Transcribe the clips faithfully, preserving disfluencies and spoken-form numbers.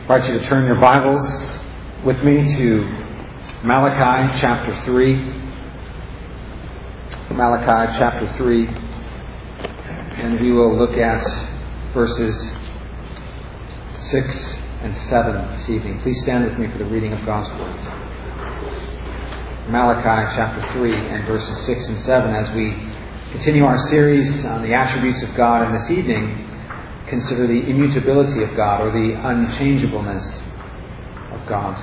I invite you to turn your Bibles with me to Malachi chapter three. Malachi chapter three. And we will look at verses six and seven this evening. Please stand with me for the reading of God's Word. Malachi chapter three and verses six and seven. As we continue our series on the attributes of God, and this evening consider the immutability of God, or the unchangeableness of God.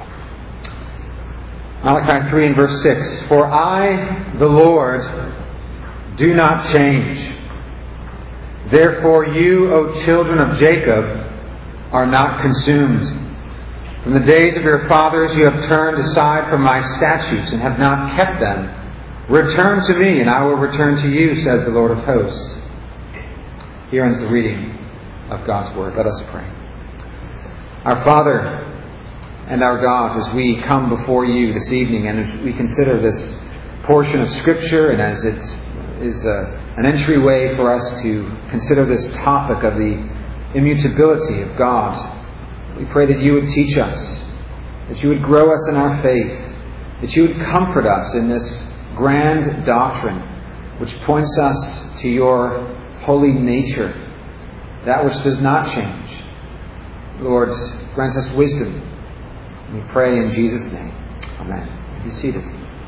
Malachi three and verse six. For I, the Lord, do not change. Therefore you, O children of Jacob, are not consumed. From the days of your fathers you have turned aside from my statutes and have not kept them. Return to me, and I will return to you, says the Lord of hosts. Here ends the reading of God's Word. Let us pray. Our Father and our God, as we come before you this evening and as we consider this portion of Scripture, and as it is a, an entryway for us to consider this topic of the immutability of God, we pray that you would teach us, that you would grow us in our faith, that you would comfort us in this grand doctrine which points us to your holy nature, that which does not change. Lord, grant us wisdom. We pray in Jesus' name. Amen. Be seated.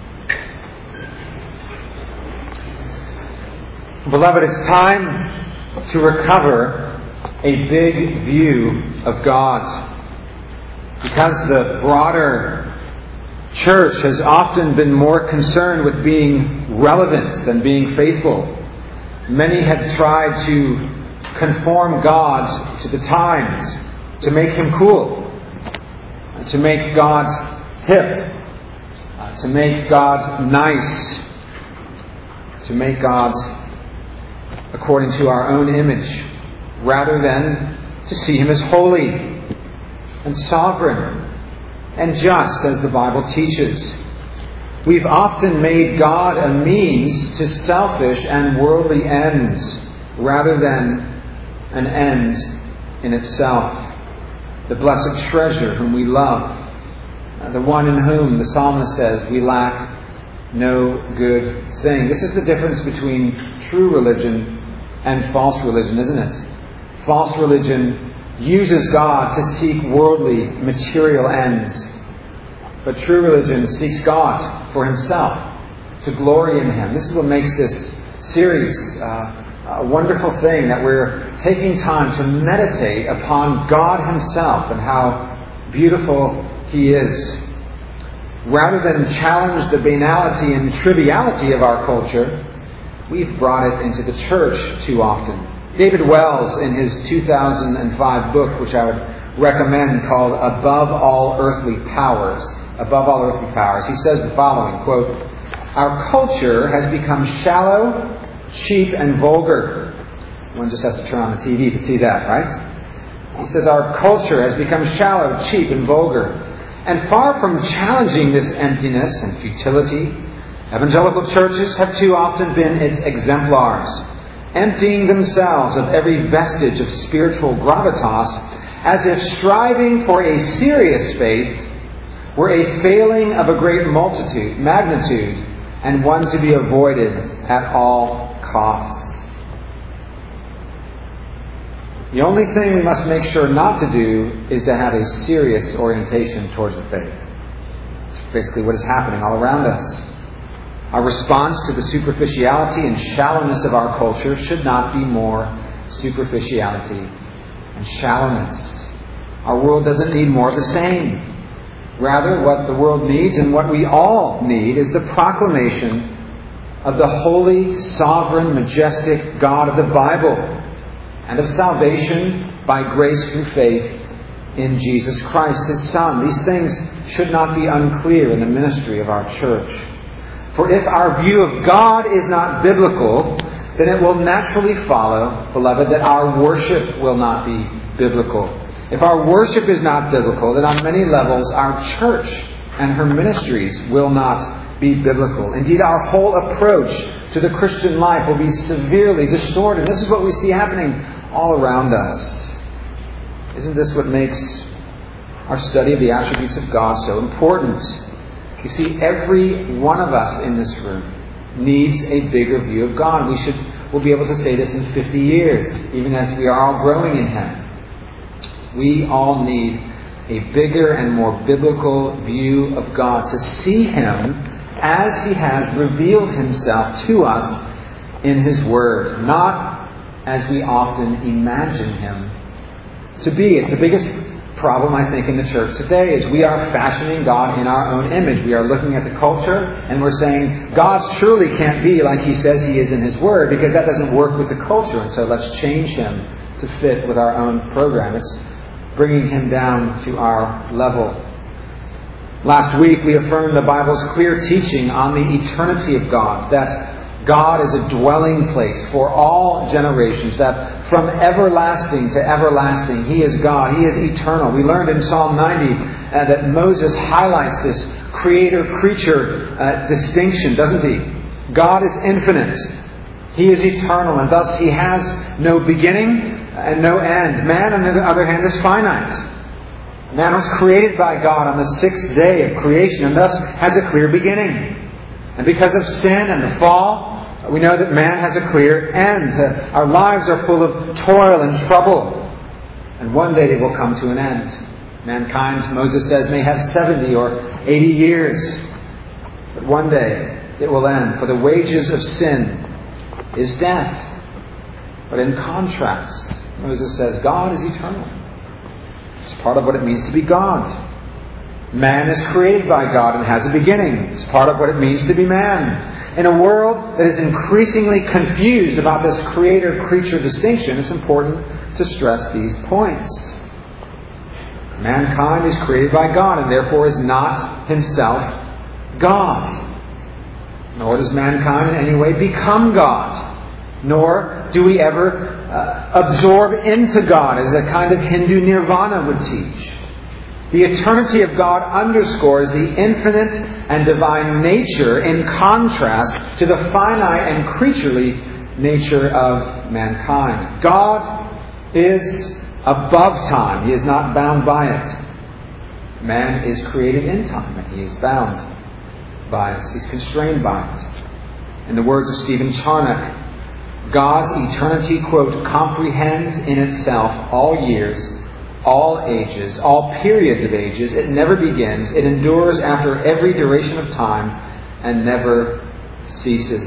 Beloved, it's time to recover a big view of God. Because the broader church has often been more concerned with being relevant than being faithful. Many have tried to conform God to the times, to make Him cool, to make God hip, to make God nice, to make God according to our own image, rather than to see Him as holy and sovereign and just, as the Bible teaches. We've often made God a means to selfish and worldly ends, rather than an end in itself. The blessed treasure whom we love, the one in whom the psalmist says we lack no good thing. This is the difference between true religion and false religion, isn't it? False religion uses God to seek worldly, material ends. But true religion seeks God for Himself, to glory in Him. This is what makes this series uh, a wonderful thing, that we're taking time to meditate upon God Himself and how beautiful He is. Rather than challenge the banality and triviality of our culture, we've brought it into the church too often. David Wells, in his two thousand five book, which I would recommend, called Above All Earthly Powers, Above All Earthly Powers, he says the following, quote, "Our culture has become shallow, cheap, and vulgar." One just has to turn on the T V to see that, right? He says our culture has become shallow, cheap, and vulgar. And far from challenging this emptiness and futility, evangelical churches have too often been its exemplars, emptying themselves of every vestige of spiritual gravitas, as if striving for a serious faith were a failing of a great multitude, magnitude, and one to be avoided at all costs. The only thing we must make sure not to do is to have a serious orientation towards the faith. It's basically what is happening all around us. Our response to the superficiality and shallowness of our culture should not be more superficiality and shallowness. Our world doesn't need more of the same. Rather, what the world needs, and what we all need, is the proclamation of the holy, sovereign, majestic God of the Bible, and of salvation by grace through faith in Jesus Christ, His Son. These things should not be unclear in the ministry of our church. For if our view of God is not biblical, then it will naturally follow, beloved, that our worship will not be biblical. If our worship is not biblical, then on many levels our church and her ministries will not be biblical. Indeed, our whole approach to the Christian life will be severely distorted. This is what we see happening all around us. Isn't this what makes our study of the attributes of God so important? You see, every one of us in this room needs a bigger view of God. We should, we'll be able to say this in fifty years, even as we are all growing in Him. We all need a bigger and more biblical view of God, to see Him as He has revealed Himself to us in His Word, not as we often imagine Him to be. It's the biggest problem, I think, in the church today, is we are fashioning God in our own image. We are looking at the culture and we're saying, God surely can't be like He says He is in His Word, because that doesn't work with the culture, and so let's change Him to fit with our own program. It's bringing Him down to our level. Last week we affirmed the Bible's clear teaching on the eternity of God, that God is a dwelling place for all generations, that from everlasting to everlasting He is God. He is eternal. We learned in Psalm ninety uh, that Moses highlights this creator-creature uh, distinction, doesn't he? God is infinite. He is eternal, and thus He has no beginning and no end. Man, on the other hand, is finite. Man was created by God on the sixth day of creation, and thus has a clear beginning. And because of sin and the fall, we know that man has a clear end. Our lives are full of toil and trouble, and one day they will come to an end. Mankind, Moses says, may have seventy or eighty years, but one day it will end. For the wages of sin is death. But in contrast, Moses says, God is eternal. It's part of what it means to be God. Man is created by God and has a beginning. It's part of what it means to be man. In a world that is increasingly confused about this creator-creature distinction, it's important to stress these points. Mankind is created by God and therefore is not himself God. Nor does mankind in any way become God. Nor do we ever uh, absorb into God, as a kind of Hindu nirvana would teach. The eternity of God underscores the infinite and divine nature in contrast to the finite and creaturely nature of mankind. God is above time. He is not bound by it. Man is created in time, and he is bound by it. He's constrained by it. In the words of Stephen Charnock, God's eternity, quote, comprehends in itself all years, all ages, all periods of ages. It never begins. It endures after every duration of time and never ceases.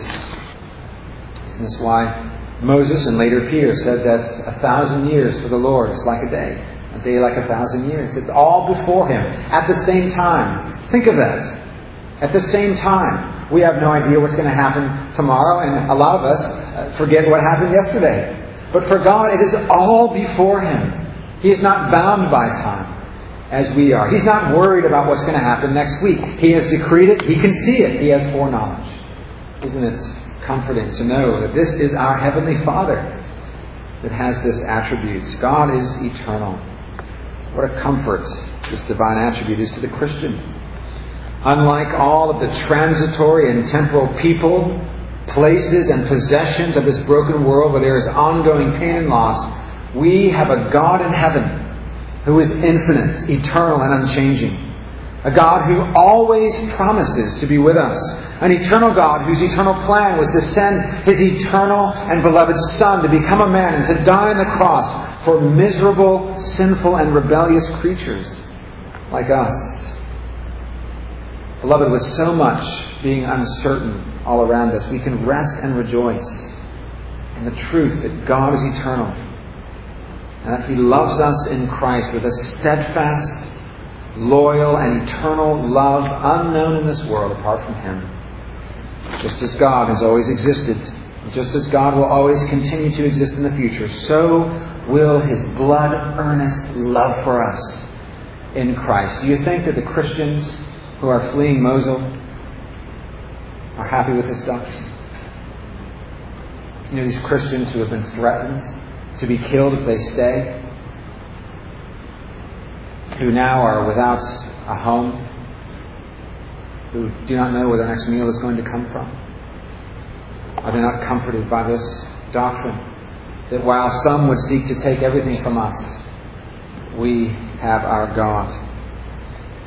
Isn't this why Moses and later Peter said that a thousand years for the Lord is like a day, a day like a thousand years? It's all before Him at the same time. Think of that. At the same time. We have no idea what's going to happen tomorrow, and a lot of us forget what happened yesterday. But for God, it is all before Him. He is not bound by time as we are. He's not worried about what's going to happen next week. He has decreed it. He can see it. He has foreknowledge. Isn't it comforting to know that this is our Heavenly Father that has this attribute? God is eternal. What a comfort this divine attribute is to the Christian. Unlike all of the transitory and temporal people, places, and possessions of this broken world where there is ongoing pain and loss, we have a God in heaven who is infinite, eternal, and unchanging. A God who always promises to be with us. An eternal God whose eternal plan was to send His eternal and beloved Son to become a man and to die on the cross for miserable, sinful, and rebellious creatures like us. Beloved, with so much being uncertain all around us, we can rest and rejoice in the truth that God is eternal and that He loves us in Christ with a steadfast, loyal, and eternal love unknown in this world apart from Him. Just as God has always existed, just as God will always continue to exist in the future, so will His blood-earnest love for us in Christ. Do you think that the Christians who are fleeing Mosul are happy with this doctrine? You know, these Christians who have been threatened to be killed if they stay, who now are without a home, who do not know where their next meal is going to come from. Are they not comforted by this doctrine? That while some would seek to take everything from us, we have our God.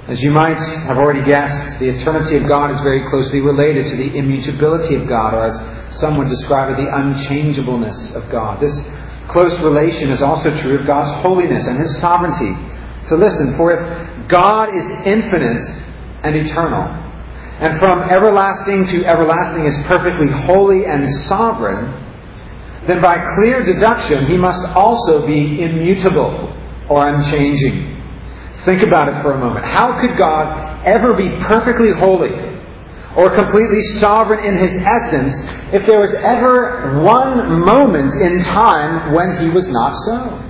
As you might have already guessed, the eternity of God is very closely related to the immutability of God, or as some would describe it, the unchangeableness of God. This close relation is also true of God's holiness and His sovereignty. So listen, for if God is infinite and eternal, and from everlasting to everlasting is perfectly holy and sovereign, then by clear deduction He must also be immutable or unchanging. Think about it for a moment. How could God ever be perfectly holy or completely sovereign in His essence if there was ever one moment in time when He was not so?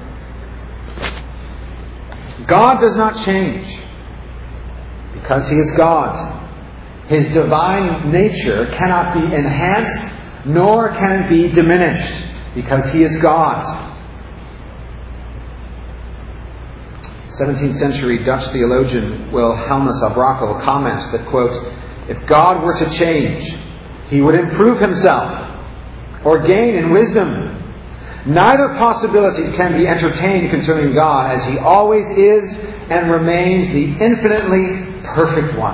God does not change because He is God. His divine nature cannot be enhanced, nor can it be diminished, because He is God. seventeenth century Dutch theologian Wilhelmus à Brakel comments that, quote, "If God were to change, He would improve Himself or gain in wisdom. Neither possibility can be entertained concerning God, as He always is and remains the infinitely perfect one."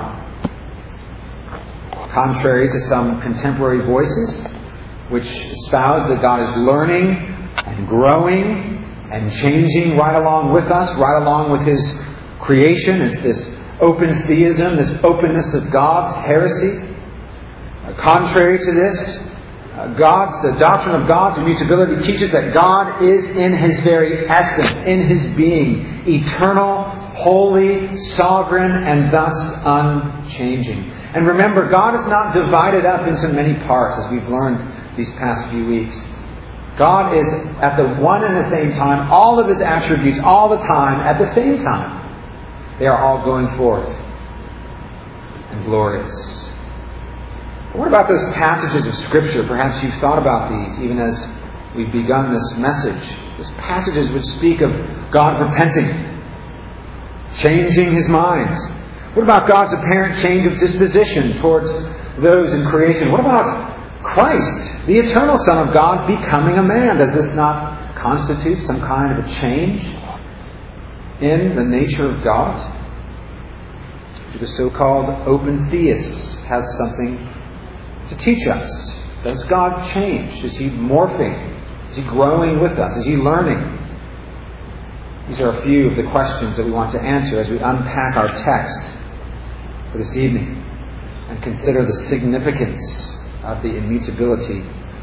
Contrary to some contemporary voices, which espouse that God is learning and growing and changing right along with us, right along with His creation. It's this open theism, this openness of God's heresy. Uh, contrary to this, uh, God's the doctrine of God's immutability teaches that God is in His very essence, in His being, eternal, holy, sovereign, and thus unchanging. And remember, God is not divided up into many parts, as we've learned these past few weeks. God is at the one and the same time, all of His attributes, all the time, at the same time. They are all going forth and glorious. But what about those passages of Scripture? Perhaps you've thought about these even as we've begun this message. Those passages which speak of God repenting, changing His mind. What about God's apparent change of disposition towards those in creation? What about Christ, the eternal Son of God, becoming a man? Does this not constitute some kind of a change in the nature of God? The so-called open theist has something to teach us. Does God change? Is He morphing? Is He growing with us? Is He learning? These are a few of the questions that we want to answer as we unpack our text for this evening and consider the significance of the immutability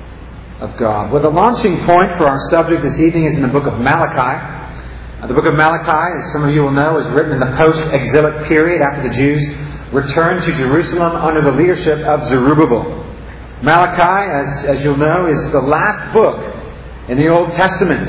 of God. Well, the launching point for our subject this evening is in the book of Malachi. Uh, the book of Malachi, as some of you will know, is written in the post-exilic period after the Jews returned to Jerusalem under the leadership of Zerubbabel. Malachi, as, as you'll know, is the last book in the Old Testament.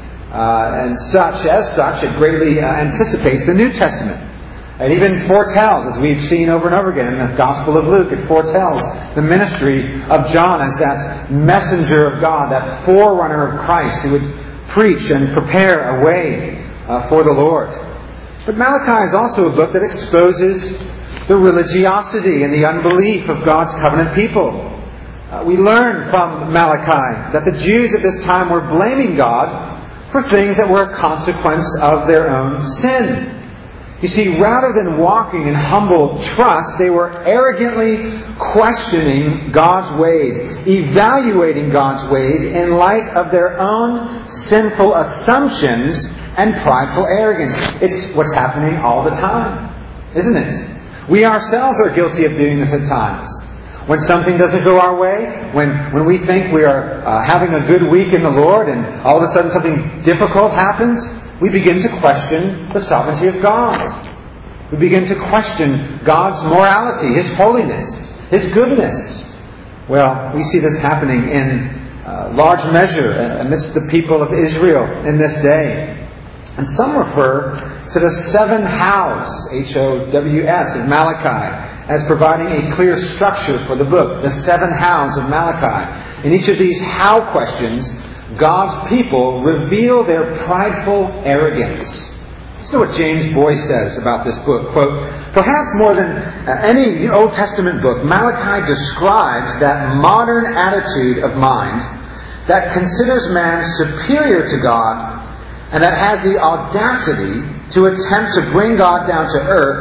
Uh, and such, as such, it greatly uh, anticipates the New Testament. It even foretells, as we've seen over and over again in the Gospel of Luke, it foretells the ministry of John as that messenger of God, that forerunner of Christ who would preach and prepare a way uh, for the Lord. But Malachi is also a book that exposes the religiosity and the unbelief of God's covenant people. Uh, we learn from Malachi that the Jews at this time were blaming God for things that were a consequence of their own sin. You see, rather than walking in humble trust, they were arrogantly questioning God's ways, evaluating God's ways in light of their own sinful assumptions and prideful arrogance. It's what's happening all the time, isn't it? We ourselves are guilty of doing this at times. When something doesn't go our way, when, when we think we are uh, having a good week in the Lord and all of a sudden something difficult happens, we begin to question the sovereignty of God. We begin to question God's morality, His holiness, His goodness. Well, we see this happening in uh, large measure amidst the people of Israel in this day. And some refer to the seven hows, H O W S, of Malachi, as providing a clear structure for the book, the seven hows of Malachi. In each of these how questions, God's people reveal their prideful arrogance. Listen to what James Boyce says about this book. Quote, "Perhaps more than any Old Testament book, Malachi describes that modern attitude of mind that considers man superior to God and that has the audacity to attempt to bring God down to earth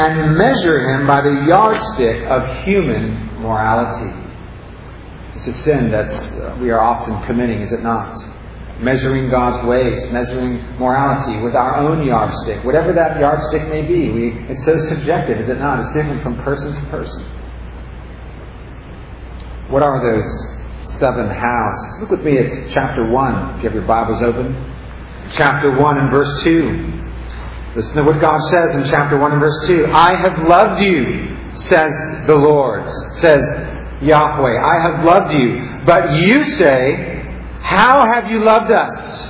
and measure him by the yardstick of human morality. It's a sin that uh, we are often committing, is it not? Measuring God's ways, measuring morality with our own yardstick, whatever that yardstick may be. We, it's so subjective, is it not? It's different from person to person. What are those seven hows? Look with me at chapter one, if you have your Bibles open. Chapter one and verse two. Listen to what God says in chapter one and verse two. I have loved you, says the Lord, says Yahweh. I have loved you. But you say, how have you loved us?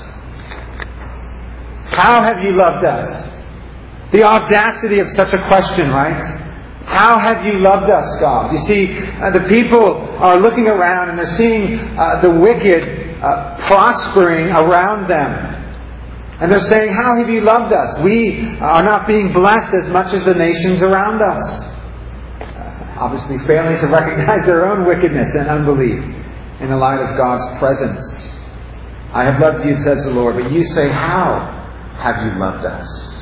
How have you loved us? The audacity of such a question, right? How have you loved us, God? You see, uh, the people are looking around and they're seeing uh, the wicked uh, prospering around them. And they're saying, how have you loved us? We are not being blessed as much as the nations around us. Uh, obviously failing to recognize their own wickedness and unbelief in the light of God's presence. I have loved you, says the Lord, but you say, how have you loved us?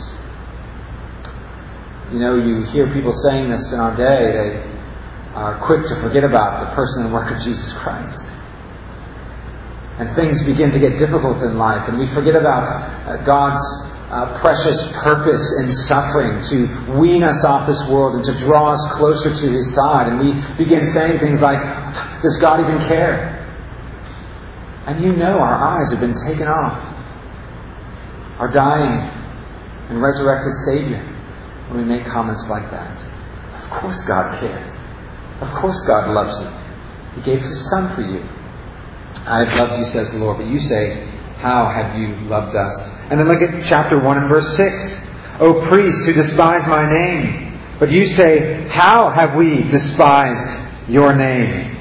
You know, you hear people saying this in our day. They are quick to forget about the person and work of Jesus Christ. And things begin to get difficult in life, and we forget about uh, God's uh, precious purpose in suffering to wean us off this world and to draw us closer to His side. And we begin saying things like, does God even care? And you know our eyes have been taken off our dying and resurrected Savior when we make comments like that. Of course God cares. Of course God loves you. He gave His Son for you. I have loved you, says the Lord, but you say, how have you loved us? And then look at chapter one and verse six. O priests who despise my name, but you say, how have we despised your name?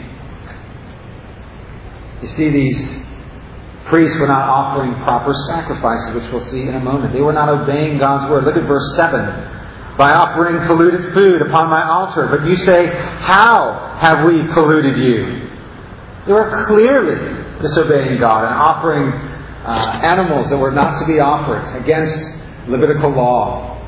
You see, these priests were not offering proper sacrifices, which we'll see in a moment. They were not obeying God's word. Look at verse seven. By offering polluted food upon my altar, but you say, how have we polluted you? They were clearly disobeying God and offering uh, animals that were not to be offered against Levitical law.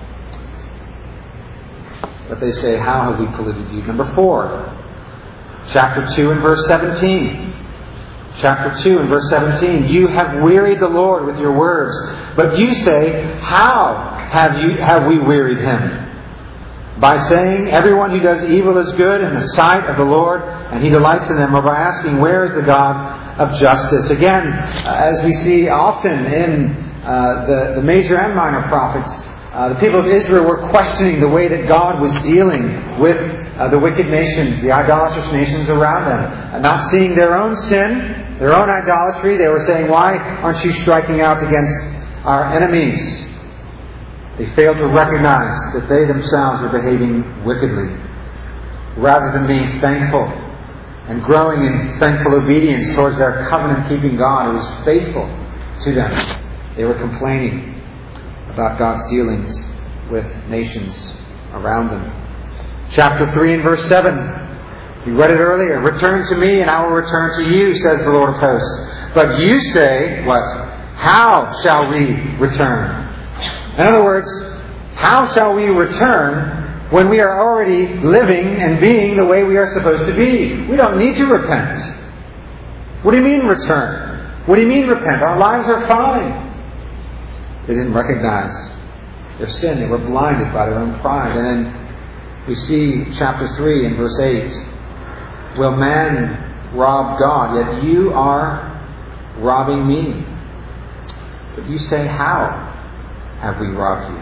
But they say, how have we polluted you? Number four, chapter two and verse seventeen. Chapter two and verse seventeen. You have wearied the Lord with your words, but you say, how have you have we wearied Him? By saying, everyone who does evil is good in the sight of the Lord, and He delights in them, or by asking, where is the God of justice? Again, uh, as we see often in uh, the, the major and minor prophets, uh, the people of Israel were questioning the way that God was dealing with uh, the wicked nations, the idolatrous nations around them. And not seeing their own sin, their own idolatry, they were saying, why aren't you striking out against our enemies? They failed to recognize that they themselves were behaving wickedly. Rather than being thankful and growing in thankful obedience towards their covenant-keeping God who was faithful to them, they were complaining about God's dealings with nations around them. Chapter three and verse seven. We read it earlier. Return to me and I will return to you, says the Lord of hosts. But you say, what? How shall we return? In other words, how shall we return when we are already living and being the way we are supposed to be? We don't need to repent. What do you mean return? What do you mean repent? Our lives are fine. They didn't recognize their sin. They were blinded by their own pride. And then we see chapter three and verse eight. Will man rob God? Yet you are robbing me. But you say, how have we robbed you?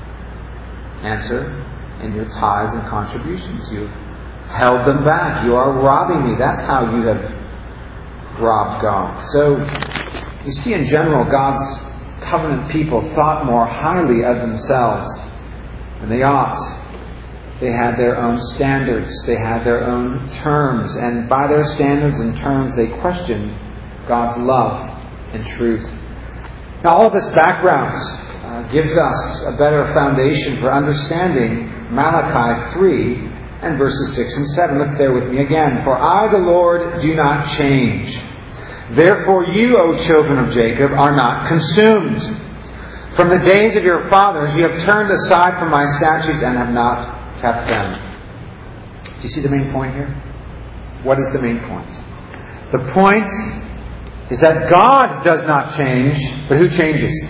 Answer, in your tithes and contributions. You've held them back. You are robbing me. That's how you have robbed God. So, you see in general, God's covenant people thought more highly of themselves than they ought. They had their own standards. They had their own terms. And by their standards and terms, they questioned God's love and truth. Now, all of this background Uh, gives us a better foundation for understanding Malachi three and verses six and seven. Look there with me again. For I, the Lord, do not change. Therefore you, O children of Jacob, are not consumed. From the days of your fathers you have turned aside from my statutes and have not kept them. Do you see the main point here? What is the main point? The point is that God does not change, but who changes?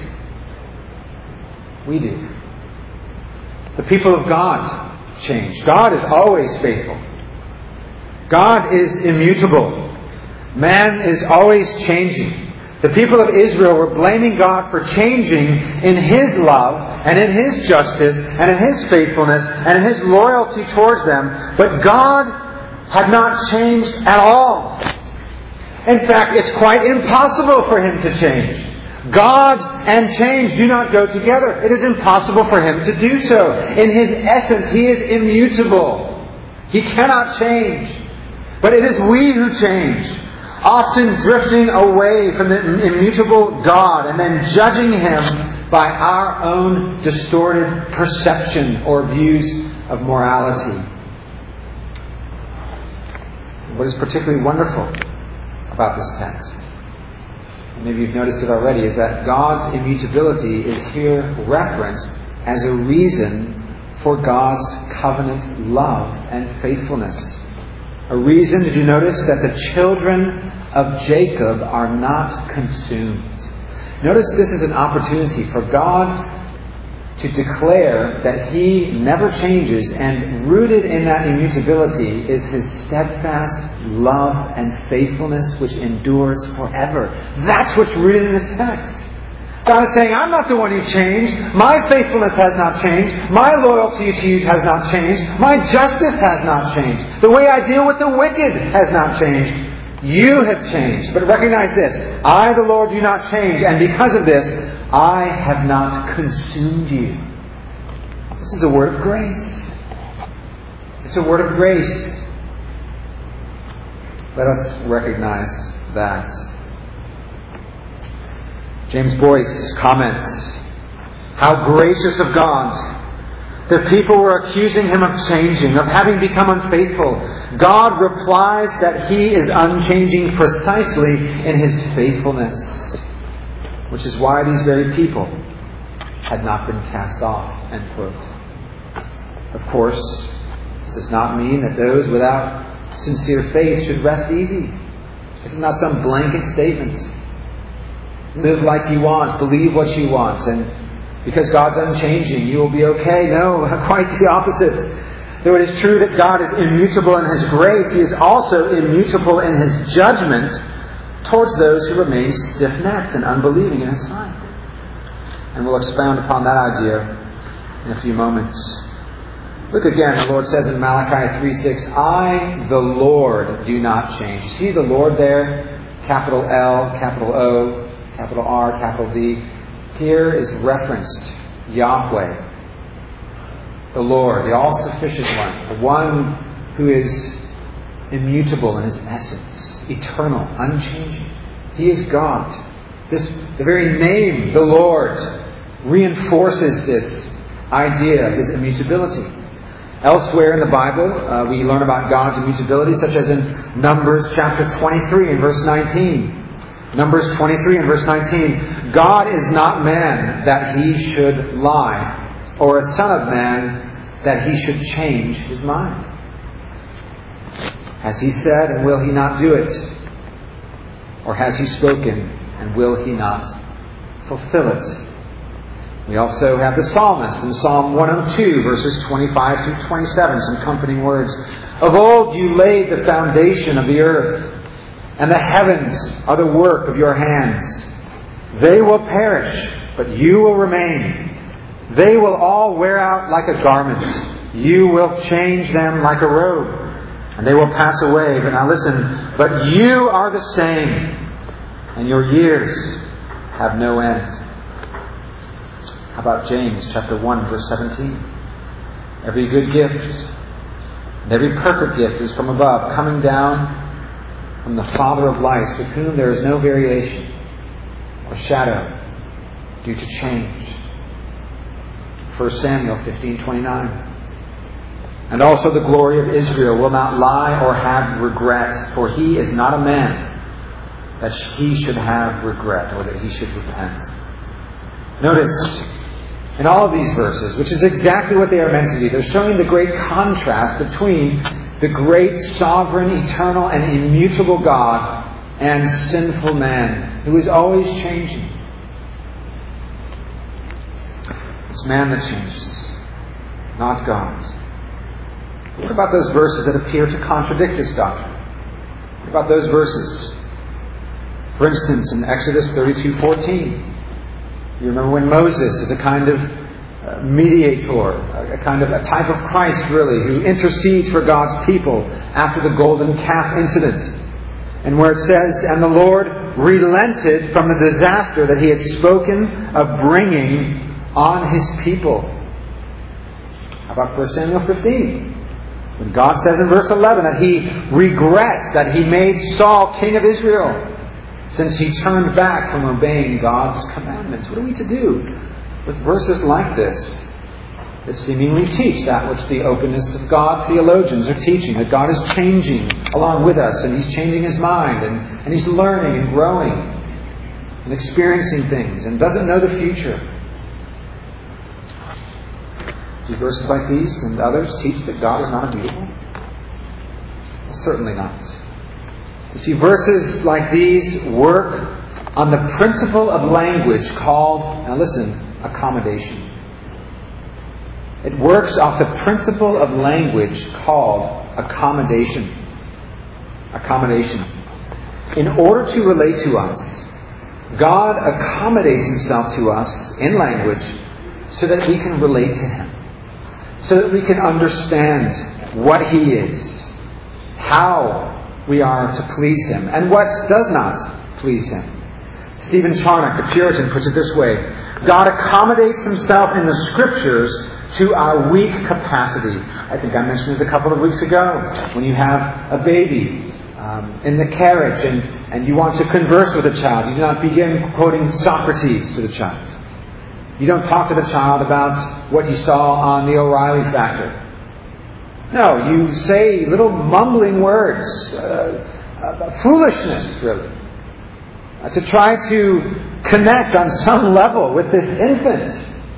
We do. The people of God change. God is always faithful. God is immutable. Man is always changing. The people of Israel were blaming God for changing in His love and in His justice and in His faithfulness and in His loyalty towards them. But God had not changed at all. In fact, it's quite impossible for Him to change. God and change do not go together. It is impossible for Him to do so. In His essence, He is immutable. He cannot change. But it is we who change, often drifting away from the immutable God and then judging Him by our own distorted perception or views of morality. What is particularly wonderful about this text, maybe you've noticed it already, is that God's immutability is here referenced as a reason for God's covenant love and faithfulness. A reason, did you notice, that the children of Jacob are not consumed. Notice this is an opportunity for God to declare that He never changes, and rooted in that immutability is His steadfast love and faithfulness which endures forever. That's what's rooted in this text. God is saying, I'm not the one who changed. My faithfulness has not changed. My loyalty to you has not changed. My justice has not changed. The way I deal with the wicked has not changed. You have changed. But recognize this. I, the Lord, do not change. And because of this, I have not consumed you. This is a word of grace. It's a word of grace. Let us recognize that. James Boyce comments, how gracious of God. The people were accusing Him of changing, of having become unfaithful. God replies that He is unchanging precisely in His faithfulness. Which is why these very people had not been cast off, end quote. Of course, this does not mean that those without sincere faith should rest easy. This is not some blanket statement. Live like you want, believe what you want, and because God's unchanging, you will be okay. No, quite the opposite. Though it is true that God is immutable in His grace, He is also immutable in His judgment towards those who remain stiff-necked and unbelieving in His sight. And we'll expound upon that idea in a few moments. Look again, the Lord says in Malachi three six, I, the Lord, do not change. You see the Lord there? Capital L, capital O, capital R, capital D. Here is referenced Yahweh, the Lord, the all-sufficient one, the one who is immutable in His essence, eternal, unchanging. He is God. This, the very name, the Lord, reinforces this idea of His immutability. Elsewhere in the Bible, uh, we learn about God's immutability, such as in Numbers chapter twenty-three and verse nineteen. Numbers twenty-three and verse nineteen. God is not man that He should lie, or a son of man that He should change His mind. Has He said, and will He not do it? Or has He spoken, and will He not fulfill it? We also have the psalmist in Psalm one oh two, verses twenty-five through twenty-seven, some accompanying words. Of old you laid the foundation of the earth, and the heavens are the work of your hands. They will perish, but you will remain. They will all wear out like a garment. You will change them like a robe, and they will pass away. But now listen, but you are the same, and your years have no end. How about James chapter one, verse seventeen? Every good gift and every perfect gift is from above, coming down from the Father of lights, with whom there is no variation or shadow due to change. First Samuel fifteen twenty-nine. And also the glory of Israel will not lie or have regret, for he is not a man that he should have regret, or that he should repent. Notice, in all of these verses, which is exactly what they are meant to be. They're showing the great contrast between the great, sovereign, eternal, and immutable God and sinful man, who is always changing. It's man that changes, not God. What about those verses that appear to contradict this doctrine? What about those verses? For instance, in Exodus thirty-two fourteen, you remember when Moses is a kind of uh, mediator, a kind of a type of Christ, really, who intercedes for God's people after the golden calf incident. And where it says, "And the Lord relented from the disaster that He had spoken of bringing on His people." How about First Samuel fifteen? When God says in verse eleven that He regrets that He made Saul king of Israel, since he turned back from obeying God's commandments. What are we to do with verses like this that seemingly teach that which the openness of God theologians are teaching, that God is changing along with us, and He's changing His mind, and, and He's learning and growing and experiencing things and doesn't know the future? Do verses like these and others teach that God is not immutable? Well, certainly not. You see, verses like these work on the principle of language called, now listen, accommodation. It works off the principle of language called accommodation. Accommodation. In order to relate to us, God accommodates Himself to us in language so that we can relate to Him. So that we can understand what He is, how we are to please Him, and what does not please Him. Stephen Charnock, the Puritan, puts it this way: God accommodates Himself in the Scriptures to our weak capacity. I think I mentioned it a couple of weeks ago. When you have a baby um, in the carriage and, and you want to converse with a child, you do not begin quoting Socrates to the child. You don't talk to the child about what you saw on the O'Reilly Factor. No, you say little mumbling words, uh, uh, foolishness, really, uh, to try to connect on some level with this infant,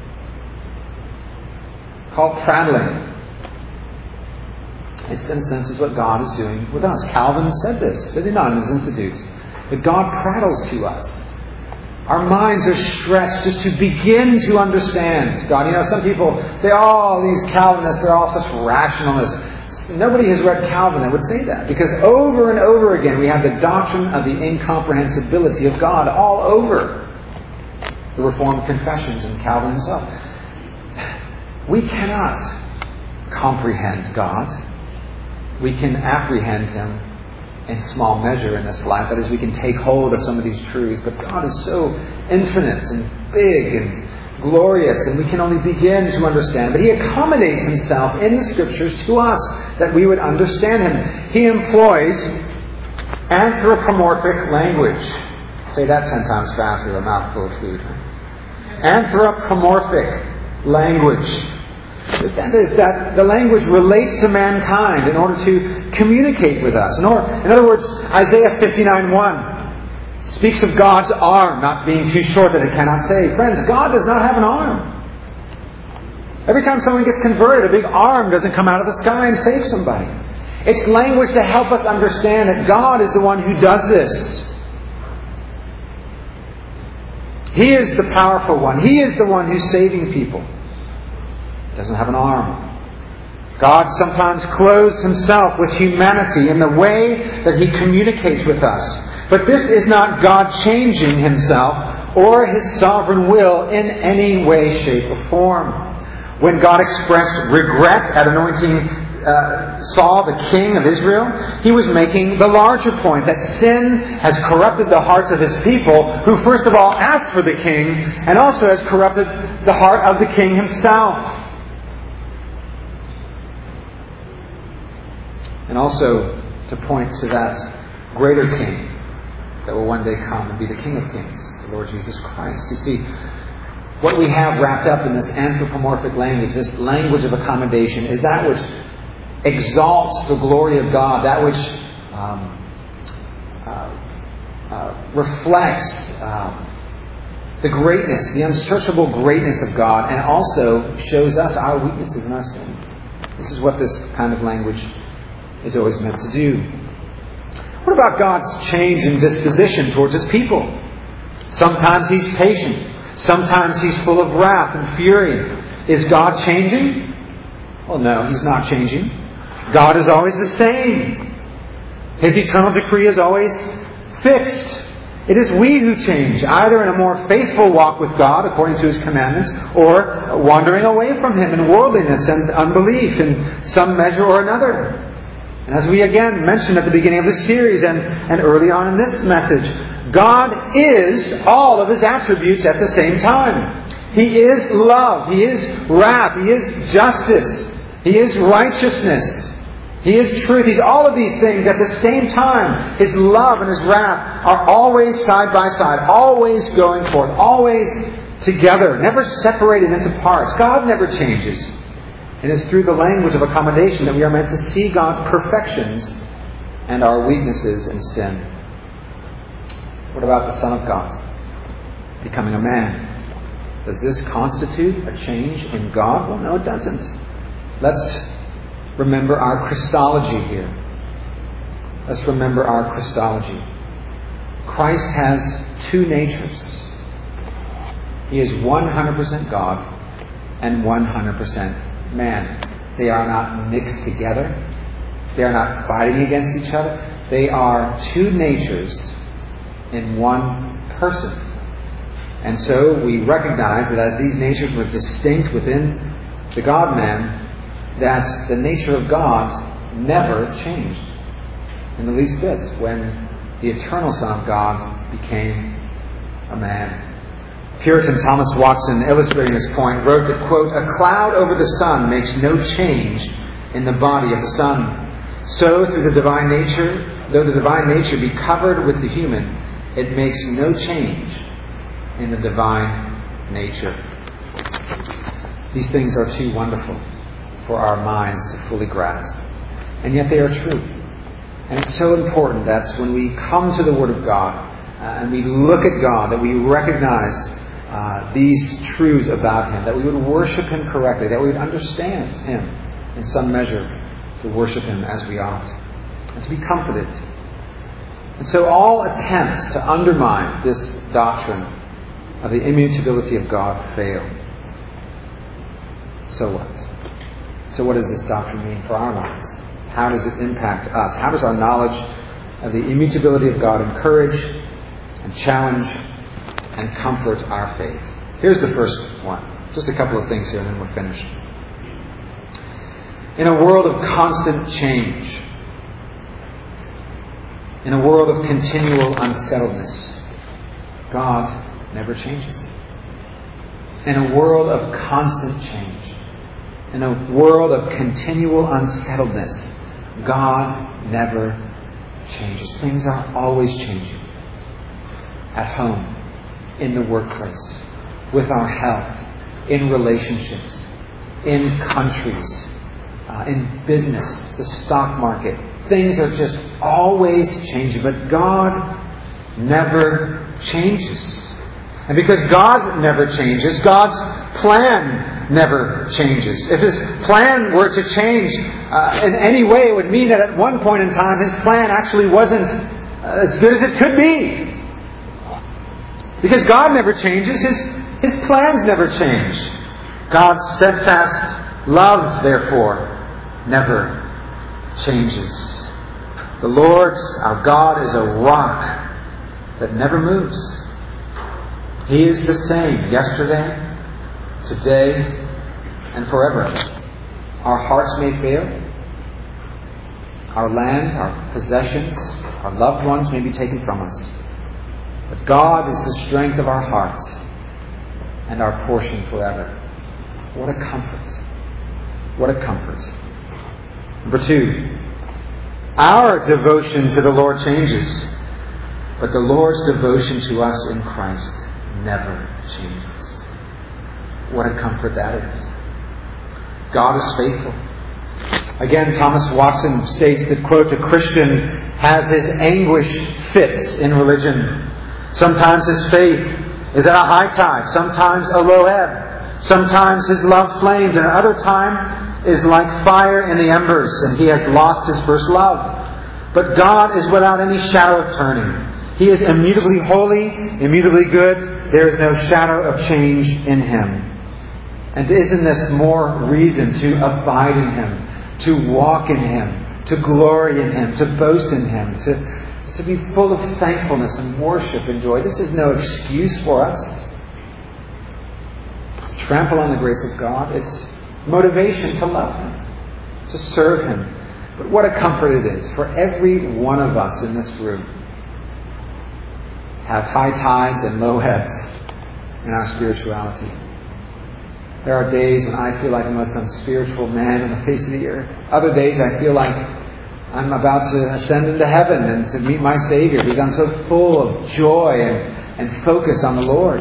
called prattling. It's, in a sense, is what God is doing with us. Calvin said this, did he not, in his Institutes? That God prattles to us. Our minds are stressed just to begin to understand God. You know, some people say, oh, these Calvinists, they're all such rationalists. Nobody has read Calvin that would say that. Because over and over again, we have the doctrine of the incomprehensibility of God all over the Reformed confessions and Calvin himself. We cannot comprehend God. We can apprehend Him in small measure in this life. That is, we can take hold of some of these truths. But God is so infinite and big and glorious, and we can only begin to understand. But He accommodates Himself in the Scriptures to us that we would understand Him. He employs anthropomorphic language. Say that ten times fast with a mouthful of food. Anthropomorphic language. That is, that the language relates to mankind in order to communicate with us. In, order, in other words, Isaiah fifty-nine one speaks of God's arm not being too short that it cannot save. Friends, God does not have an arm. Every time someone gets converted, a big arm doesn't come out of the sky and save somebody. It's language to help us understand that God is the one who does this. He is the powerful one. He is the one who's saving people. Doesn't have an arm. God sometimes clothes Himself with humanity in the way that He communicates with us. But this is not God changing Himself or His sovereign will in any way, shape, or form. When God expressed regret at anointing uh, Saul, the king of Israel, He was making the larger point that sin has corrupted the hearts of His people, who first of all asked for the king, and also has corrupted the heart of the king himself. And also to point to that greater King that will one day come and be the King of Kings, the Lord Jesus Christ. You see, what we have wrapped up in this anthropomorphic language, this language of accommodation, is that which exalts the glory of God, that which um, uh, uh, reflects um, the greatness, the unsearchable greatness of God, and also shows us our weaknesses and our sin. This is what this kind of language is always meant to do. What about God's change in disposition towards His people? Sometimes He's patient. Sometimes He's full of wrath and fury. Is God changing? Well, no, He's not changing. God is always the same. His eternal decree is always fixed. It is we who change, either in a more faithful walk with God according to His commandments, or wandering away from Him in worldliness and unbelief in some measure or another. And as we again mentioned at the beginning of this series and, and early on in this message, God is all of His attributes at the same time. He is love. He is wrath. He is justice. He is righteousness. He is truth. He's all of these things at the same time. His love and His wrath are always side by side, always going forth, always together, never separated into parts. God never changes. And it's through the language of accommodation that we are meant to see God's perfections and our weaknesses and sin. What about the Son of God becoming a man? Does this constitute a change in God? Well, no, it doesn't. Let's remember our Christology here. Let's remember our Christology. Christ has two natures. He is one hundred percent God and one hundred percent man. They are not mixed together. They are not fighting against each other. They are two natures in one person. And so we recognize that as these natures were distinct within the God-man, that the nature of God never changed in the least bit when the eternal Son of God became a man. Puritan Thomas Watson, illustrating this point, wrote that, quote, "A cloud over the sun makes no change in the body of the sun. So, through the divine nature, though the divine nature be covered with the human, it makes no change in the divine nature." These things are too wonderful for our minds to fully grasp. And yet they are true. And it's so important that when we come to the Word of God uh, and we look at God, that we recognize uh, these truths about Him, that we would worship Him correctly, that we would understand Him in some measure to worship Him as we ought, and to be comforted. And so all attempts to undermine this doctrine of the immutability of God fail. So what? So what does this doctrine mean for our lives? How does it impact us? How does our knowledge of the immutability of God encourage and challenge and comfort our faith? Here's the first one. Just a couple of things here and then we're finished. In a world of constant change, in a world of continual unsettledness, God never changes. In a world of constant change, in a world of continual unsettledness, God never changes. Things are always changing. At home, in the workplace, with our health, in relationships, in countries, uh, in business, the stock market. Things are just always changing. But God never changes. And because God never changes, God's plan never changes. If His plan were to change uh, in any way, it would mean that at one point in time His plan actually wasn't uh, as good as it could be. Because God never changes, His, His plans never change. God's steadfast love, therefore, never changes. The Lord, our God, is a rock that never moves. He is the same yesterday, today, and forever. Our hearts may fail. Our land, our possessions, our loved ones may be taken from us. But God is the strength of our hearts and our portion forever. What a comfort. What a comfort. Number two, our devotion to the Lord changes, but the Lord's devotion to us in Christ never changes. What a comfort that is. God is faithful. Again, Thomas Watson states that, quote, "A Christian has his anguish fits in religion. Sometimes his faith is at a high tide, sometimes a low ebb. Sometimes his love flames, and at other time is like fire in the embers, and he has lost his first love. But God is without any shadow of turning. He is immutably holy, immutably good. There is no shadow of change in him. And isn't this more reason to abide in him, to walk in him, to glory in him, to boast in him, to, to be full of thankfulness and worship and joy? This is no excuse for us to trample on the grace of God. It's motivation to love him, to serve him. But what a comfort it is for every one of us in this room have high tides and low ebbs in our spirituality. There are days when I feel like the most unspiritual man on the face of the earth. Other days I feel like I'm about to ascend into heaven and to meet my Savior because I'm so full of joy and, and focus on the Lord.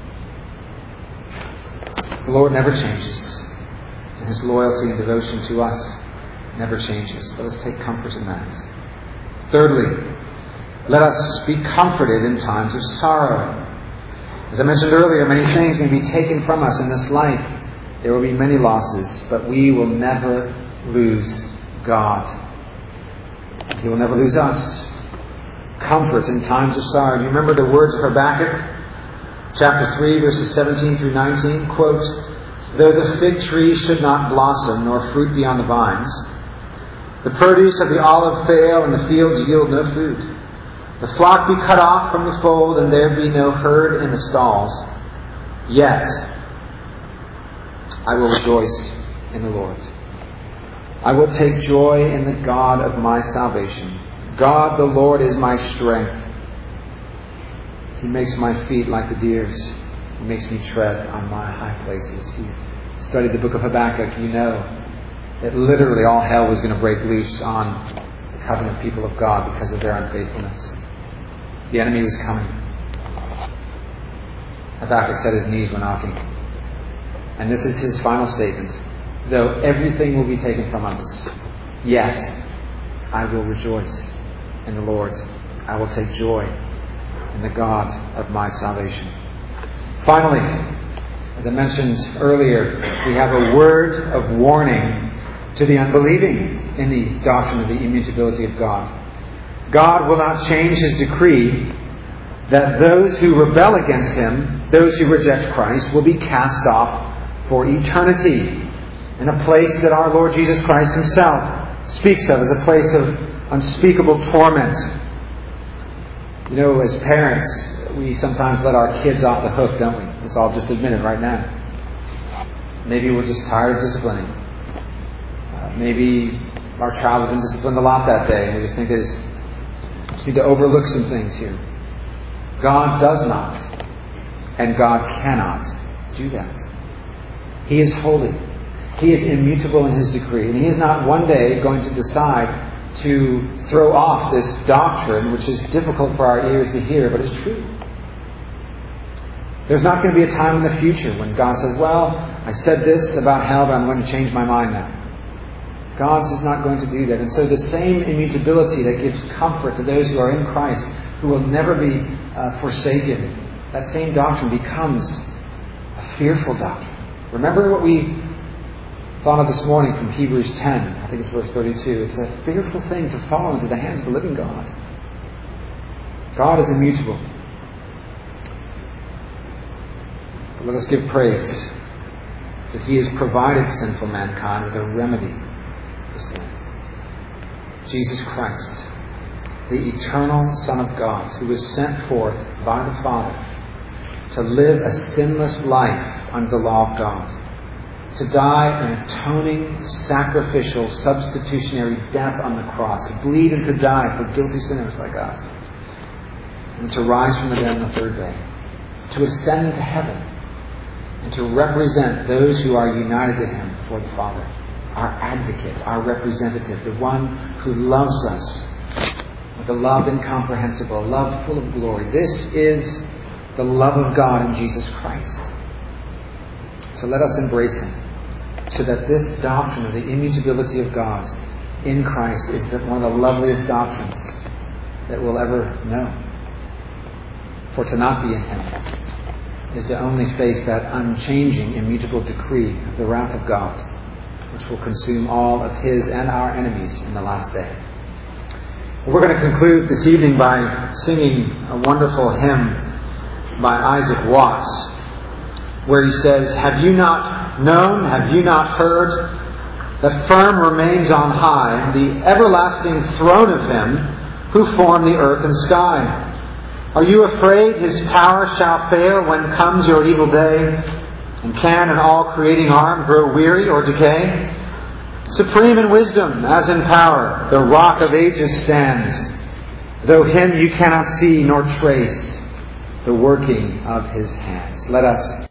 The Lord never changes, and his loyalty and devotion to us never changes. Let us take comfort in that. Thirdly, let us be comforted in times of sorrow. As I mentioned earlier, many things may be taken from us in this life. There will be many losses, but we will never lose God. He will never lose us. Comfort in times of sorrow. Do you remember the words of Habakkuk? Chapter three, verses seventeen through nineteen. Quote, "Though the fig tree should not blossom, nor fruit be on the vines, the produce of the olive fail, and the fields yield no food. The flock be cut off from the fold, and there be no herd in the stalls. Yet I will rejoice in the Lord. I will take joy in the God of my salvation. God the Lord is my strength. He makes my feet like the deer's. He makes me tread on my high places." You studied the book of Habakkuk, you know that literally all hell was going to break loose on the covenant people of God because of their unfaithfulness. The enemy was coming. Habakkuk said his knees were knocking. And this is his final statement. "Though everything will be taken from us, yet I will rejoice in the Lord. I will take joy in the God of my salvation." Finally, as I mentioned earlier, we have a word of warning to the unbelieving in the doctrine of the immutability of God. God will not change his decree that those who rebel against him, those who reject Christ, will be cast off for eternity in a place that our Lord Jesus Christ himself speaks of as a place of unspeakable torment. You know, as parents, we sometimes let our kids off the hook, don't we? Let's all just admit it right now. Maybe we're just tired of disciplining. Uh, maybe our child has been disciplined a lot that day, and we just think there's just need to overlook some things here. God does not, and God cannot do that. He is holy. He is immutable in his decree, and he is not one day going to decide to throw off this doctrine, which is difficult for our ears to hear, but is true. There's not going to be a time in the future when God says, "Well, I said this about hell, but I'm going to change my mind now." God is not going to do that. And so the same immutability that gives comfort to those who are in Christ, who will never be uh, forsaken, that same doctrine becomes a fearful doctrine. Remember what we thought of this morning from Hebrews ten. I think it's verse thirty-two. It's a fearful thing to fall into the hands of the living God. God is immutable. But let us give praise that he has provided sinful mankind with a remedy to sin. Jesus Christ, the eternal Son of God, who was sent forth by the Father to live a sinless life under the law of God, to die an atoning, sacrificial, substitutionary death on the cross, to bleed and to die for guilty sinners like us, and to rise from the dead on the third day, to ascend to heaven, and to represent those who are united to him before the Father. Our advocate, our representative, the one who loves us with a love incomprehensible, a love full of glory. This is the love of God in Jesus Christ. So let us embrace him, so that this doctrine of the immutability of God in Christ is one of the loveliest doctrines that we'll ever know. For to not be in him is to only face that unchanging, immutable decree of the wrath of God, which will consume all of His and our enemies in the last day. We're going to conclude this evening by singing a wonderful hymn by Isaac Watts, where he says, "Have you not known, have you not heard, that firm remains on high the everlasting throne of Him who formed the earth and sky? Are you afraid His power shall fail when comes your evil day? And can an all-creating arm grow weary or decay? Supreme in wisdom as in power, the Rock of Ages stands, though Him you cannot see nor trace the working of His hands." Let us